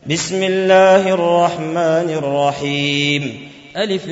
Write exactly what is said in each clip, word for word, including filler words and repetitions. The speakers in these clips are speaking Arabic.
بسم الله الرحمن الرحيم. ألف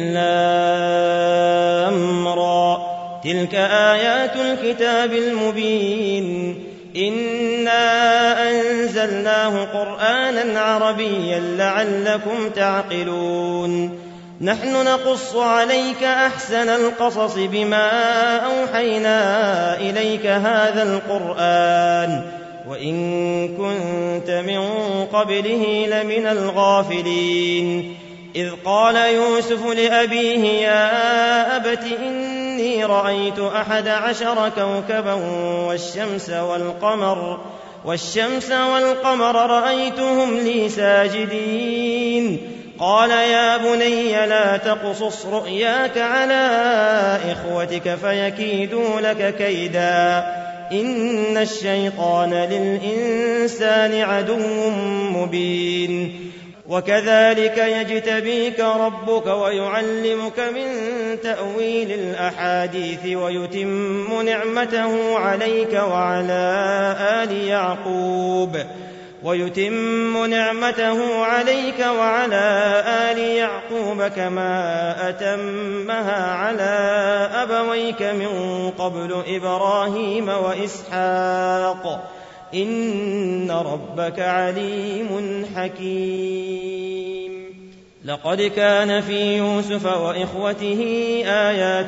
لام را، تلك آيات الكتاب المبين. إنا أنزلناه قرآنا عربيا لعلكم تعقلون. نحن نقص عليك أحسن القصص بما أوحينا إليك هذا القرآن وإن كنت من قبله لمن الغافلين. إذ قال يوسف لأبيه يا أبت إني رأيت أحد عشر كوكبا والشمس والقمر والشمس والقمر رأيتهم لي ساجدين. قال يا بني لا تقصص رؤياك على إخوتك فيكيدوا لك كيدا إن الشيطان للإنسان عدو مبين. وكذلك يجتبيك ربك ويعلمك من تأويل الأحاديث ويتم نعمته عليك وعلى آل يعقوب ويتم نعمته عليك وعلى آل يعقوب كما أتمها على أبويك من قبل إبراهيم وإسحاق إن ربك عليم حكيم. لقد كان في يوسف وإخوته آيات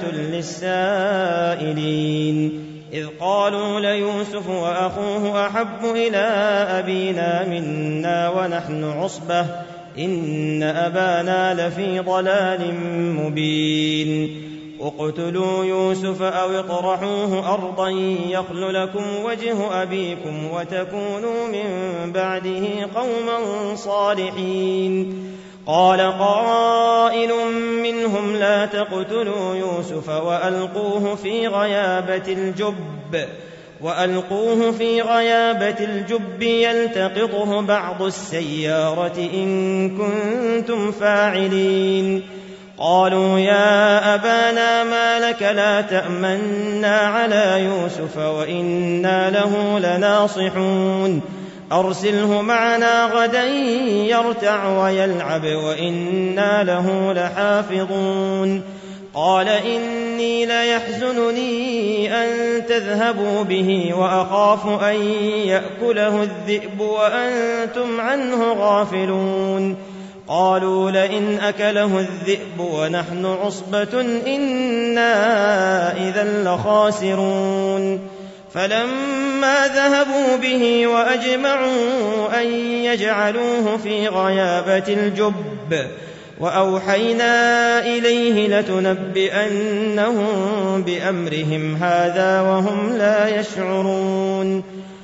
للسائلين إذ قالوا ليوسف وأخوه أحب إلى أبينا منا ونحن عصبة إن أبانا لفي ضلال مبين. اقتلوا يوسف أو اطرحوه أرضا يخل لكم وجه أبيكم وتكونوا من بعده قوما صالحين. قال قائل منهم لا تقتلوا يوسف وألقوه في غيابة الجب وألقوه في غيابة الجب يلتقطه بعض السيارة إن كنتم فاعلين. قالوا يا أبانا ما لك لا تأمنا على يوسف وإنا له لناصحون أرسله معنا غدا يرتع ويلعب وإنا له لحافظون. قال إني ليحزنني أن تذهبوا به وأخاف أن يأكله الذئب وأنتم عنه غافلون. قالوا لئن أكله الذئب ونحن عصبة إنا إذا لخاسرون. فلما ذهبوا به وأجمعوا أن يجعلوه في غيابة الجب وأوحينا إليه لتنبئنهم بأمرهم هذا وهم لا يشعرون.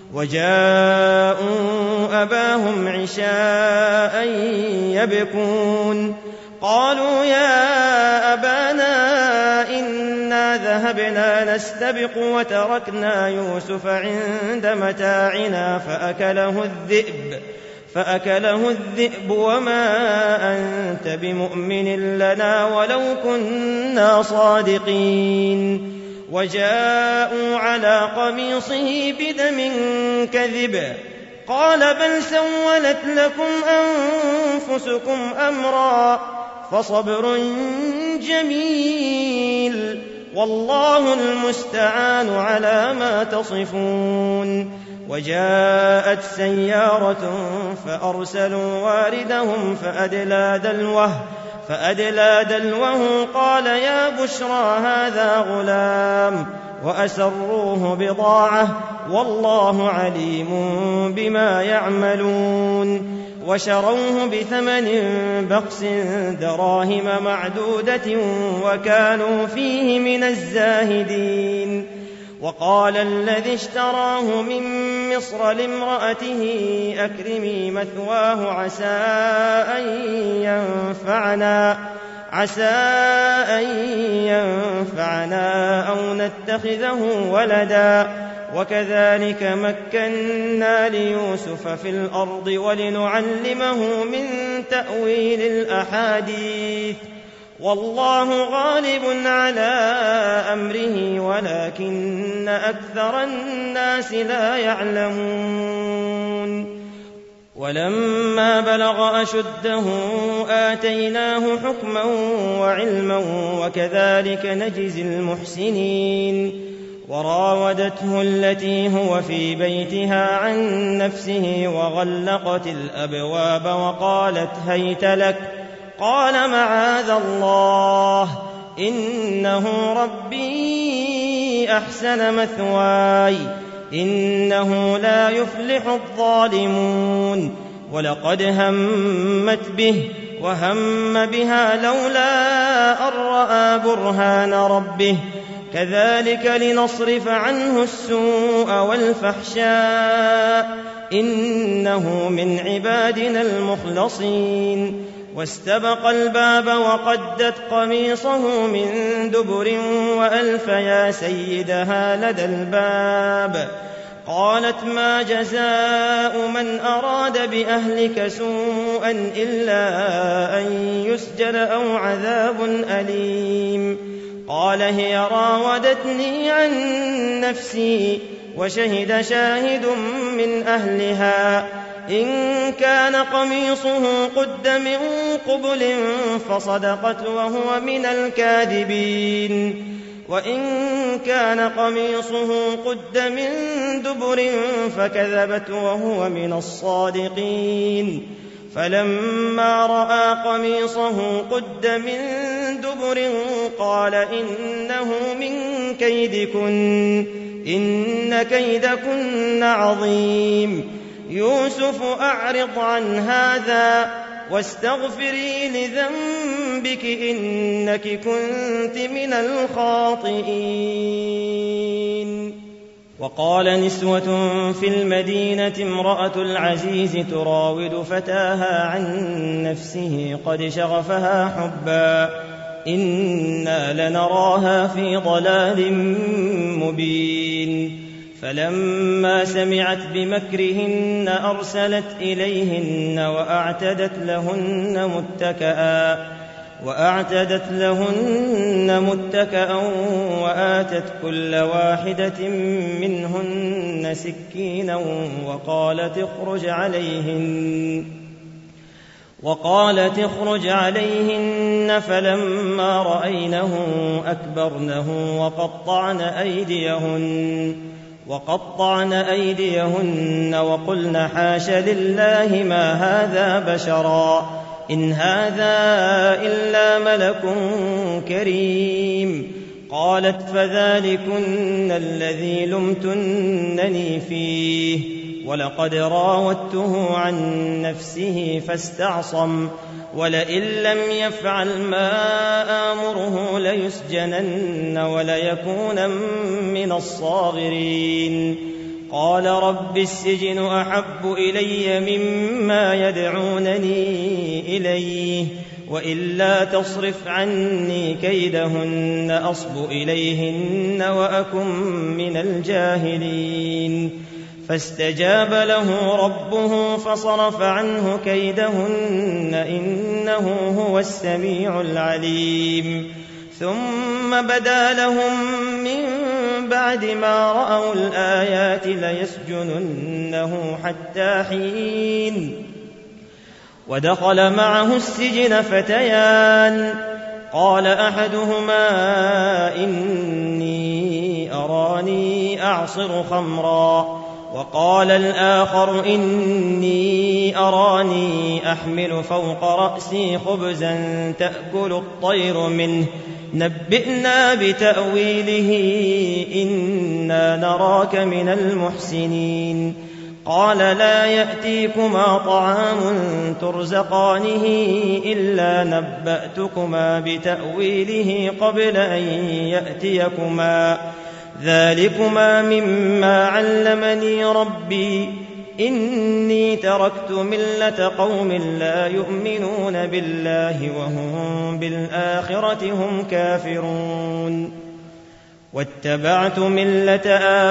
وجاءوا أباهم عشاء يبكون. قالوا يا أبانا إنا ذهبنا نستبق وتركنا يوسف عند متاعنا فأكله الذئب فأكله الذئب وما أنت بمؤمن لنا ولو كنا صادقين. وجاءوا على قميصه بدم كذب قال بل سولت لكم أنفسكم أمرا فصبر جميل والله المستعان على ما تصفون. وجاءت سيارة فأرسلوا واردهم فأدلى دلوه فأدلى دلوه قال يا بشرى هذا غلام وأسروه بضاعة والله عليم بما يعملون. وشروه بثمن بخس دراهم معدودة وكانوا فيه من الزاهدين. وقال الذي اشتراه من مصر لامرأته أكرمي مثواه عسى أن ينفعنا عسى أن ينفعنا أو نتخذه ولدا وكذلك مكنا ليوسف في الأرض ولنعلمه من تأويل الأحاديث والله غالب على أمره ولكن أكثر الناس لا يعلمون. ولما بلغ أشده آتيناه حكما وعلما وكذلك نجزي المحسنين وراودته التي هو في بيتها عن نفسه وغلقت الأبواب وقالت هيت لك قال معاذ الله إنه ربي أحسن مثواي إنه لا يفلح الظالمون ولقد همت به وهم بها لولا أن رأى برهان ربه كذلك لنصرف عنه السوء والفحشاء إنه من عبادنا المخلصين واستبق الباب وقدت قميصه من دبر وألف يا سيدها لدى الباب قالت ما جزاء من أراد بأهلك سوءا إلا أن يسجن أو عذاب أليم قال هي راودتني عن نفسي وشهد شاهد من أهلها إن كان قميصه قد من قبل فصدقت وهو من الكاذبين وإن كان قميصه قد من دبر فكذبت وهو من الصادقين فلما رأى قميصه قد من دبر قال إنه من كيدكن إن كيدكن عظيم يوسف أعرض عن هذا واستغفري لذنبك إنك كنت من الخاطئين وقال نسوة في المدينة امرأة العزيز تراود فتاها عن نفسه قد شغفها حبا إنا لنراها في ضلال مبين فلما سمعت بمكرهن أرسلت إليهن وأعتدت لهن متكئا وأعتدت لهن متكئا وآتت كل واحدة منهن سكينا وقالت اخرج عليهن وقالت اخرج عليهن فلما رأينه أكبرنه وقطعن أيديهن وقطعن أيديهن وقلن حاش لله ما هذا بشرا إن هذا إلا ملك كريم قالت فذلكن الذي لمتنني فيه ولقد راودته عن نفسه فاستعصم ولئن لم يفعل ما آمره ليسجنن وليكون من الصاغرين قال رب السجن أحب إلي مما يدعونني إليه وإلا تصرف عني كيدهن أصب إليهن وأكن من الجاهلين فاستجاب له ربه فصرف عنه كيدهن إنه هو السميع العليم ثم بدا لهم من بعد ما رأوا الآيات ليسجننه حتى حين ودخل معه السجن فتيان قال أحدهما إني أراني أعصر خمرا وقال الآخر إني أراني أحمل فوق رأسي خبزا تأكل الطير منه نبئنا بتأويله إنا نراك من المحسنين قال لا يأتيكما طعام ترزقانه إلا نبأتكما بتأويله قبل أن يأتيكما ذلكما مما علمني ربي إني تركت ملة قوم لا يؤمنون بالله وهم بالآخرة هم كافرون واتبعت ملة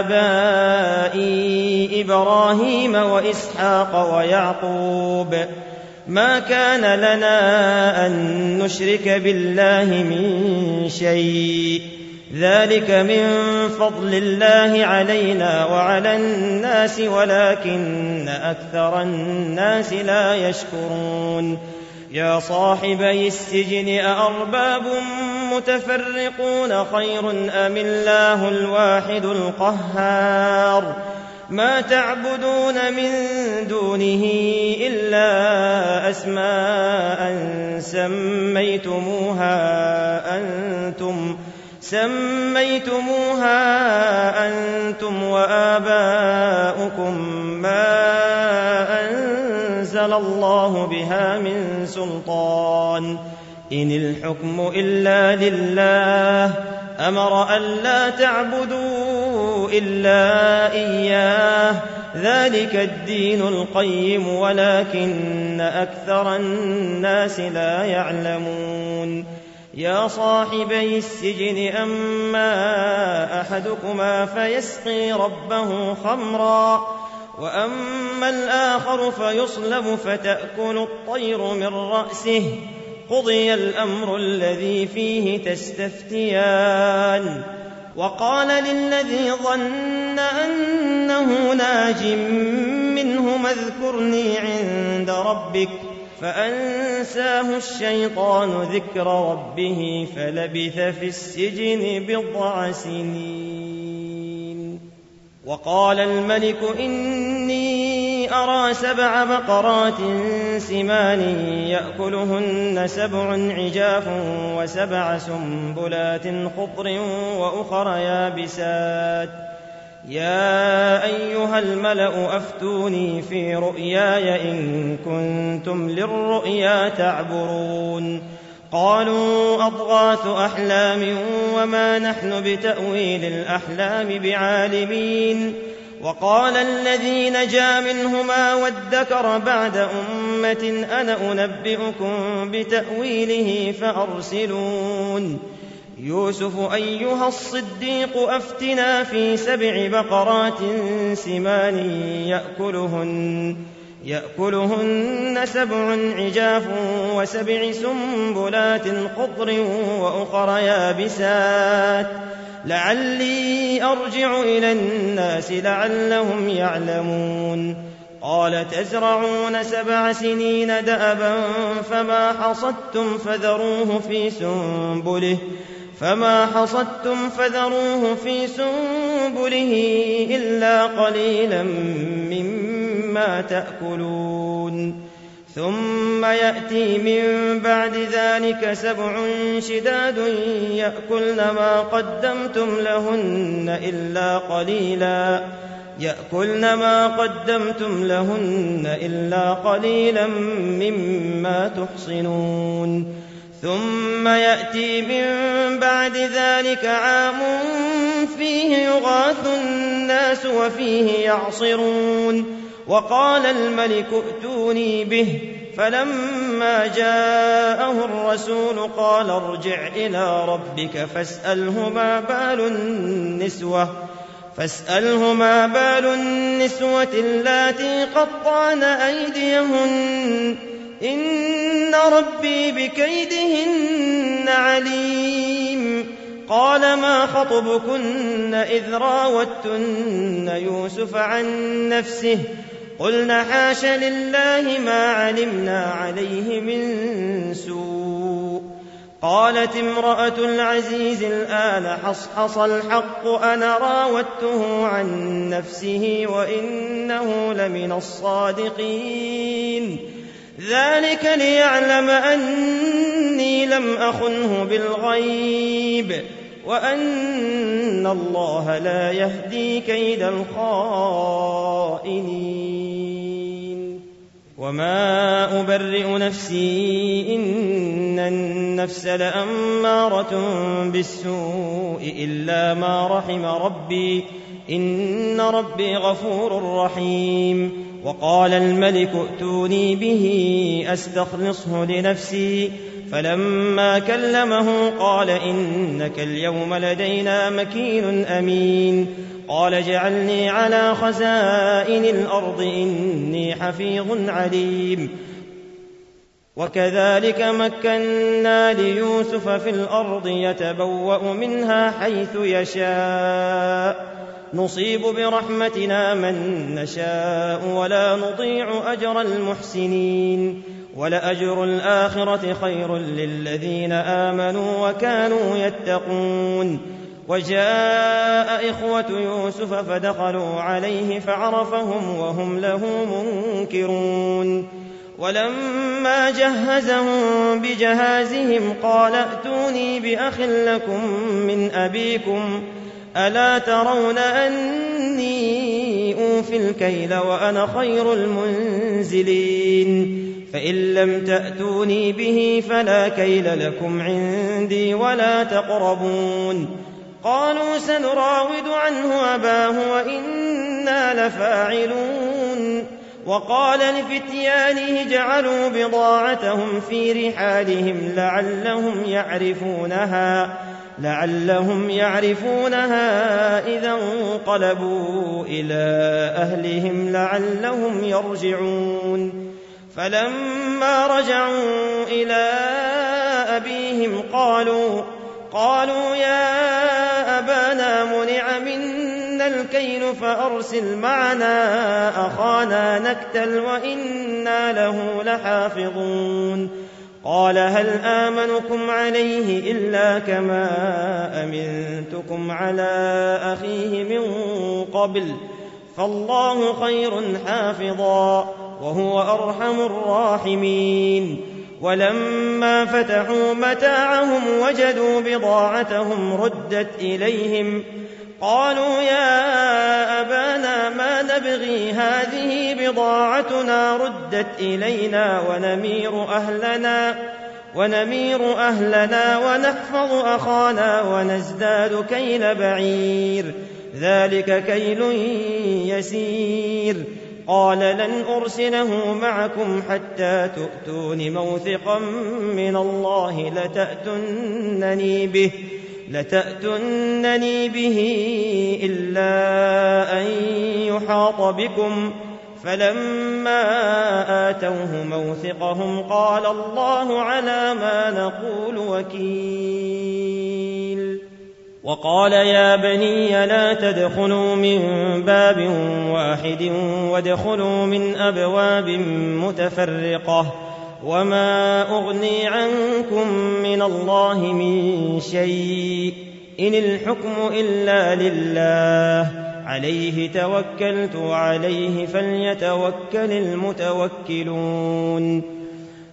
آبائي إبراهيم وإسحاق ويعقوب ما كان لنا أن نشرك بالله من شيء ذلك من فضل الله علينا وعلى الناس ولكن أكثر الناس لا يشكرون يا صاحبي السجن أأرباب متفرقون خير أم الله الواحد القهار ما تعبدون من دونه إلا أسماء سميتموها أنتم سميتموها أنتم وآباؤكم ما أنزل الله بها من سلطان إن الحكم إلا لله أمر ألا تعبدوا إلا إياه ذلك الدين القيم ولكن أكثر الناس لا يعلمون يا صاحبي السجن أما أحدكما فيسقي ربه خمرا وأما الآخر فيصلب فتأكل الطير من رأسه قضي الأمر الذي فيه تستفتيان وقال للذي ظن أنه ناج منهما اذكرني عند ربك فأنساه الشيطان ذكر ربه فلبث في السجن بضع سنين وقال الملك إني أرى سبع بقرات سمان يأكلهن سبع عجاف وسبع سنبلات خضر وأخر يابسات يا أيها الملأ أفتوني في رؤياي إن كنتم للرؤيا تعبرون قالوا أضغاث أحلام وما نحن بتأويل الأحلام بعالمين وقال الذي نجا منهما وادكر بعد أمة أنا أنبئكم بتأويله فأرسلون يوسف أيها الصديق أفتنا في سبع بقرات سمان يأكلهن يأكلهن سبع عجاف وسبع سنبلات خضر وأخر يابسات لعلي أرجع إلى الناس لعلهم يعلمون قال تزرعون سبع سنين دأبا فما حصدتم فذروه في سنبله فما حصدتم فذروه في سنبله إلا قليلا مما تأكلون ثم يأتي من بعد ذلك سبع شداد يأكلن ما قدمتم لهن إلا قليلا يأكلن ما قدمتم لهن إلا قليلا مما تحصنون ثم يأتي من بعد ذلك عام فيه يغاث الناس وفيه يعصرون وقال الملك ائتوني به فلما جاءه الرسول قال ارجع إلى ربك فاسأله ما بال النسوة فاسأله ما بال النسوة اللاتي قطعن أيديهن إن ربي بكيدهن عليم قال ما خطبكن إذ راوتن يوسف عن نفسه قلنا حاش لله ما علمنا عليه من سوء قالت امرأة العزيز الآن حصحص الحق أنا راودته عن نفسه وإنه لمن الصادقين ذلك ليعلم أني لم أخنه بالغيب وأن الله لا يهدي كيد الخائنين وما أبرئ نفسي إن النفس لأمارة بالسوء إلا ما رحم ربي إن ربي غفور رحيم وقال الملك ائتوني به أستخلصه لنفسي فلما كلمه قال إنك اليوم لدينا مكين أمين قال اجعلني على خزائن الأرض إني حفيظ عليم. وقال الملك ائتوني به أستخلصه لنفسي فلما كلمه قال إنك اليوم لدينا مكين أمين قال اجعلني على خزائن الأرض إني حفيظ عليم. وقال الملك ائتوني به أستخلصه لنفسي فلما كلمه قال إنك اليوم لدينا مكين أمين قال اجعلني على خزائن الأرض إني حفيظ عليم. وكذلك مكنا ليوسف في الأرض يتبوأ منها حيث يشاء نصيب برحمتنا من نشاء ولا نضيع أجر المحسنين ولأجر الآخرة خير للذين آمنوا وكانوا يتقون وجاء إخوة يوسف فدخلوا عليه فعرفهم وهم له منكرون ولما جهزهم بجهازهم قال ائتوني بأخ لكم من أبيكم ألا ترون أني أوفي الكيل وأنا خير المنزلين فإن لم تأتوني به فلا كيل لكم عندي ولا تقربون قالوا سنراود عنه أباه وإنا لفاعلون وقال لفتيانه اجعلوا بضاعتهم في رحالهم لعلهم يعرفونها لعلهم يعرفونها إذا انقلبوا إلى أهلهم لعلهم يرجعون فلما رجعوا إلى أبيهم قالوا قالوا يا أبانا منع منا الكيل فأرسل معنا أخانا نكتل وإنا له لحافظون قال هل آمنكم عليه إلا كما أمنتكم على أخيه من قبل فالله خير حافظا وهو أرحم الراحمين ولما فتحوا متاعهم وجدوا بضاعتهم ردت إليهم قالوا يا أبانا ما نبغي هذه بضاعتنا ردت إلينا ونمير أهلنا ونمير أهلنا ونحفظ أخانا ونزداد كيل بعير ذلك كيل يسير قال لن أرسله معكم حتى تؤتون موثقا من الله لتأتنني به لتأتنني به إلا أن يحاط بكم فلما آتوه موثقهم قال الله على ما نقول وكيل وقال يا بني لا تدخلوا من باب واحد وادخلوا من أبواب متفرقة وما أغني عنكم من الله من شيء إن الحكم إلا لله عليه توكلت وعليه فليتوكل المتوكلون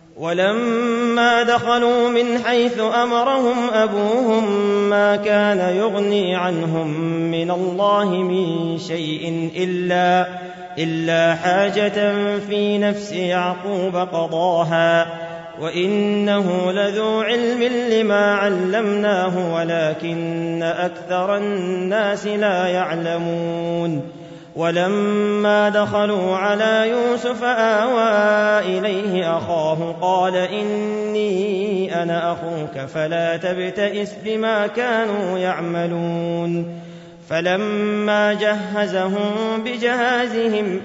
ولما دخلوا من حيث أمرهم أبوهم ما كان يغني عنهم من الله من شيء إلا إلا حاجة في نفس يعقوب قضاها وإنه لذو علم لما علمناه ولكن أكثر الناس لا يعلمون ولما دخلوا على يوسف آوى إليه أخاه قال إني أنا أخوك فلا تبتئس بما كانوا يعملون فلما جهزهم بجهازهم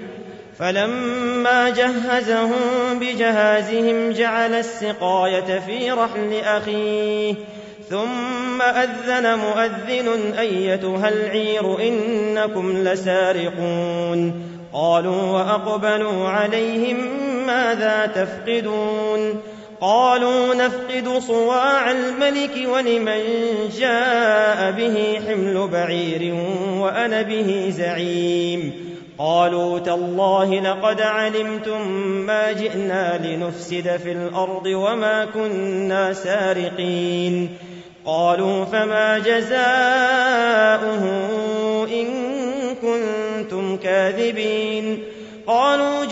فلما جهزهم بجهازهم جعل السقاية في رحل أخيه ثم أذن مؤذن أيتها العير إنكم لسارقون قالوا وأقبلوا عليهم ماذا تفقدون قالوا نفقد صواع الملك ولمن جاء به حمل بعير وأنا به زعيم قالوا تالله لقد علمتم ما جئنا لنفسد في الأرض وما كنا سارقين قالوا فما جزاؤه إن كنتم كاذبين قالوا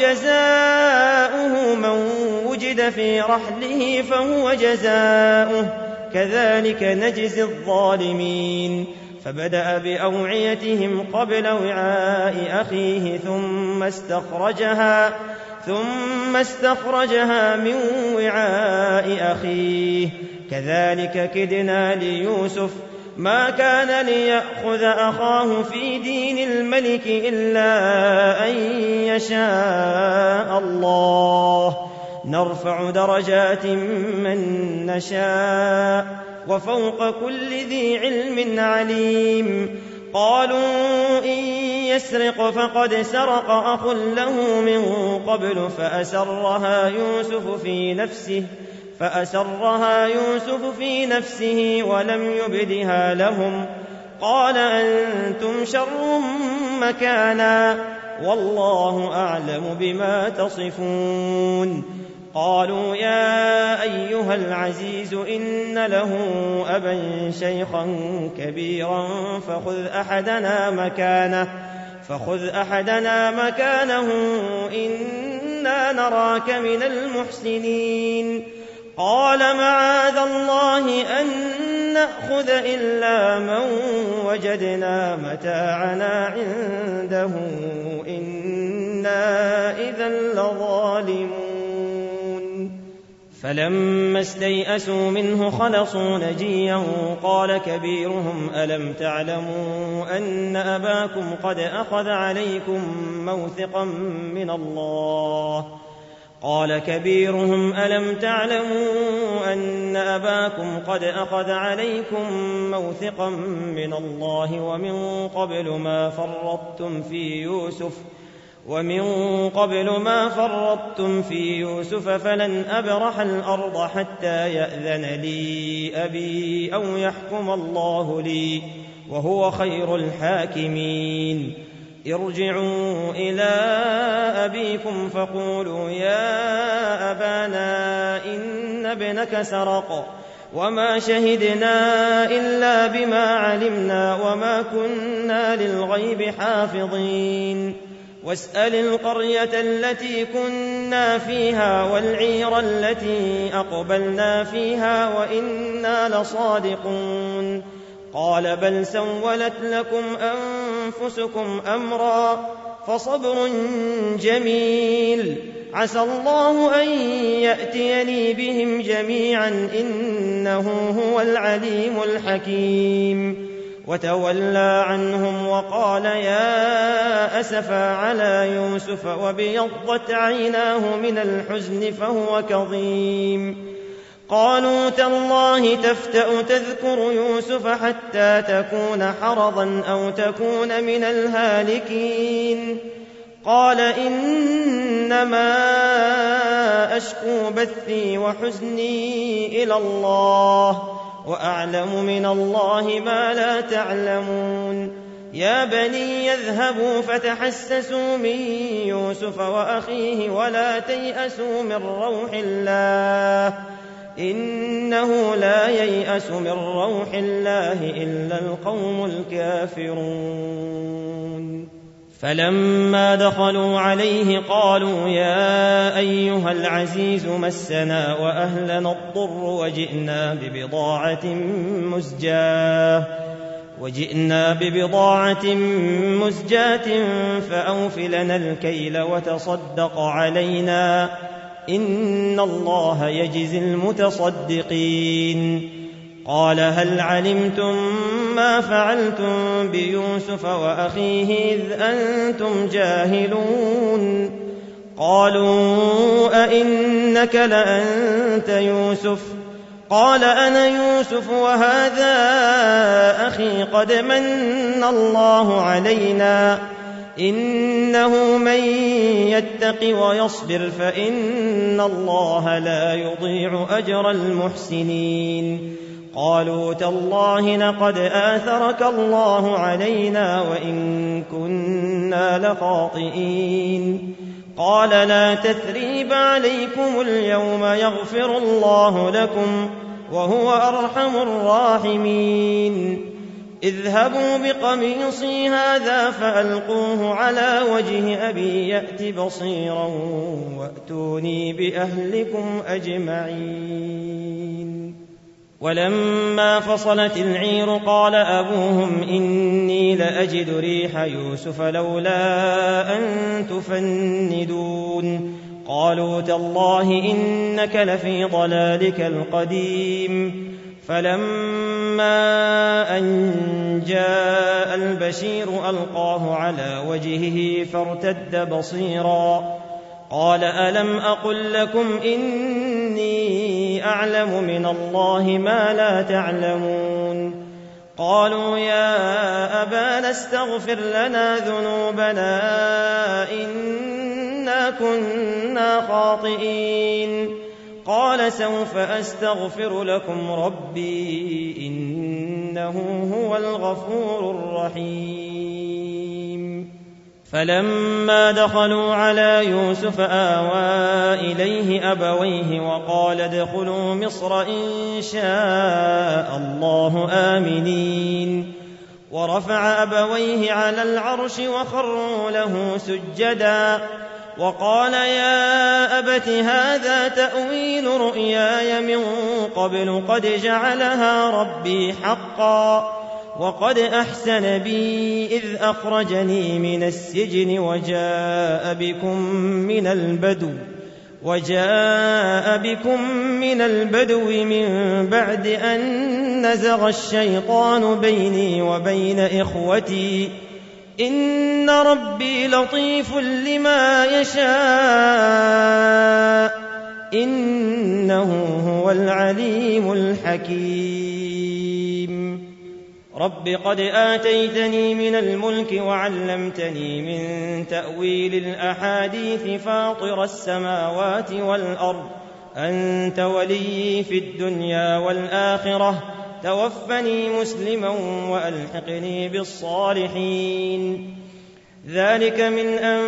جزاؤه من وجد في رحله فهو جزاؤه كذلك نجزي الظالمين فبدأ بأوعيتهم قبل وعاء أخيه ثم استخرجها ثم استخرجها من وعاء أخيه كذلك كدنا ليوسف ما كان ليأخذ أخاه في دين الملك إلا أن يشاء الله نرفع درجات من نشاء وفوق كل ذي علم عليم. قالوا إن يسرق فقد سرق أخ له من قبل فأسرها يوسف في نفسه فأسرها يوسف في نفسه ولم يبدها لهم. قال أنتم شر مكانا والله أعلم بما تصفون. قالوا يا أيها العزيز إن له أبا شيخا كبيرا فخذ أحدنا مكانه فخذ أحدنا مكانه إنا نراك من المحسنين. قال معاذ الله أن نأخذ إلا من وجدنا متاعنا عنده إنا إذا لظالمون. فلما استيئسوا منه خلصوا نجيا قال كبيرهم ألم تعلموا أن أباكم قد أخذ عليكم موثقا من الله قال كبيرهم ألم تعلموا أن أباكم قد أخذ عليكم موثقا من الله ومن قبل ما فرطتم في يوسف ومن قبل ما فرطتم في يوسف فلن أبرح الأرض حتى يأذن لي أبي أو يحكم الله لي وهو خير الحاكمين. ارجعوا إلى أبيكم فقولوا يا أبانا إن ابنك سرق وما شهدنا إلا بما علمنا وما كنا للغيب حافظين. واسأل القرية التي كنا فيها والعير التي أقبلنا فيها وإنا لصادقون. قال بل سولت لكم أنفسكم أمرا فصبر جميل عسى الله أن يأتيني بهم جميعا إنه هو العليم الحكيم. وتولى عنهم وقال يا أسفا على يوسف وابيضت عيناه من الحزن فهو كظيم. قالوا تالله تفتأ تذكر يوسف حتى تكون حرضا أو تكون من الهالكين. قال إنما أشكو بثي وحزني إلى الله وأعلم من الله ما لا تعلمون. يا بني يذهبوا فتحسسوا من يوسف وأخيه ولا تيأسوا من روح الله إنه لا ييأس من روح الله إلا القوم الكافرون. فلما دخلوا عليه قالوا يا أيها العزيز مسنا وأهلنا الضر وجئنا ببضاعة مزجاة وجئنا ببضاعة مزجاة فأوف لنا الكيل وتصدق علينا إن الله يجزي المتصدقين. قال هل علمتم ما فعلتم بيوسف وأخيه إذ أنتم جاهلون؟ قالوا أئنك لأنت يوسف؟ قال أنا يوسف وهذا أخي قد من الله علينا إنه من يتق ويصبر فإن الله لا يضيع أجر المحسنين. قالوا تالله لقد آثرك الله علينا وإن كنا لخاطئين. قال لا تثريب عليكم اليوم يغفر الله لكم وهو أرحم الراحمين. اذهبوا بقميصي هذا فألقوه على وجه أبي يأت بصيرا وأتوني بأهلكم أجمعين. ولما فصلت العير قال أبوهم إني لأجد ريح يوسف لولا أن تفندون. قالوا تالله إنك لفي ضلالك القديم. فلما أن جاء البشير ألقاه على وجهه فارتد بصيرا قال ألم أقل لكم إني أعلم من الله ما لا تعلمون قالوا يا أبانا استغفر لنا ذنوبنا إنا كنا خاطئين قال سوف أستغفر لكم ربي إنه هو الغفور الرحيم فلما دخلوا على يوسف آوى إليه أبويه وقال ادخلوا مصر إن شاء الله آمنين ورفع أبويه على العرش وخروا له سجدا وقال يا أبت هذا تأويل رؤياي من قبل قد جعلها ربي حقا وقد أحسن بي إذ أخرجني من السجن وجاء بكم من البدو وجاء بكم من البدو من بعد أن نزغ الشيطان بيني وبين إخوتي إن ربي لطيف لما يشاء إنه هو العليم الحكيم رب قد آتيتني من الملك وعلمتني من تأويل الأحاديث فاطر السماوات والأرض أنت ولي في الدنيا والآخرة توفني مسلما وألحقني بالصالحين ذلك من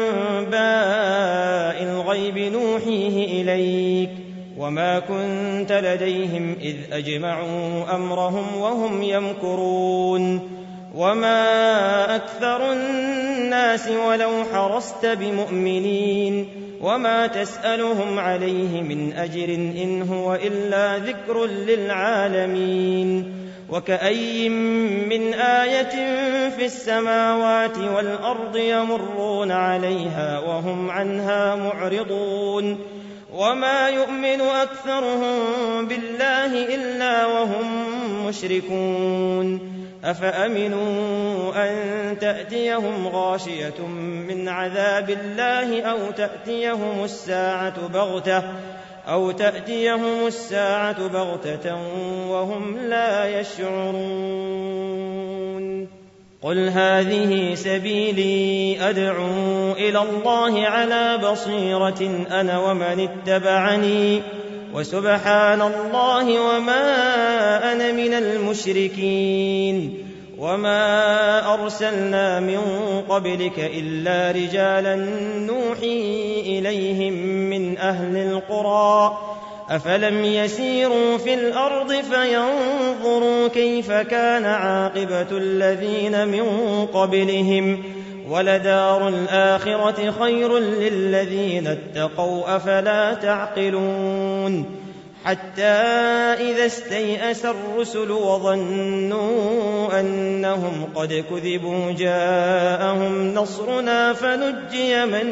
أنباء الغيب نوحيه إليك وما كنت لديهم إذ أجمعوا أمرهم وهم يمكرون وما أكثر الناس ولو حرصت بمؤمنين وما تسألهم عليه من أجر إن هو إلا ذكر للعالمين وكأي من آية في السماوات والأرض يمرون عليها وهم عنها معرضون وما يؤمن أكثرهم بالله إلا وهم مشركون أفأمنوا أن تأتيهم غاشية من عذاب الله أو تأتيهم الساعة بغتة أو تأتيهم الساعة بغتة وهم لا يشعرون قل هذه سبيلي أدعو إلى الله على بصيرة أنا ومن اتبعني وسبحان الله وما أنا من المشركين وما أرسلنا من قبلك إلا رجالا نوحي إليهم من أهل القرى أفلم يسيروا في الأرض فينظروا كيف كان عاقبة الذين من قبلهم ولدار الآخرة خير للذين اتقوا أفلا تعقلون حتى إذا استيأس الرسل وظنوا أنهم قد كذبوا جاءهم نصرنا فنجي من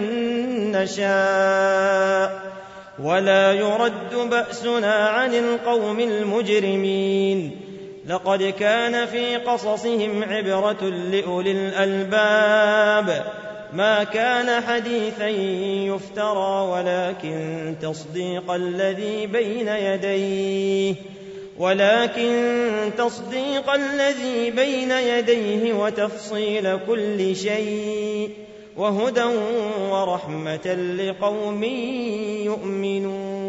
نشاء ولا يرد بأسنا عن القوم المجرمين لقد كان في قصصهم عبرة لأولي الألباب ما كان حديثا يفترى ولكن تصديق الذي بين يديه ولكن تصديق الذي بين يديه وتفصيل كل شيء وهدى ورحمة لقوم يؤمنون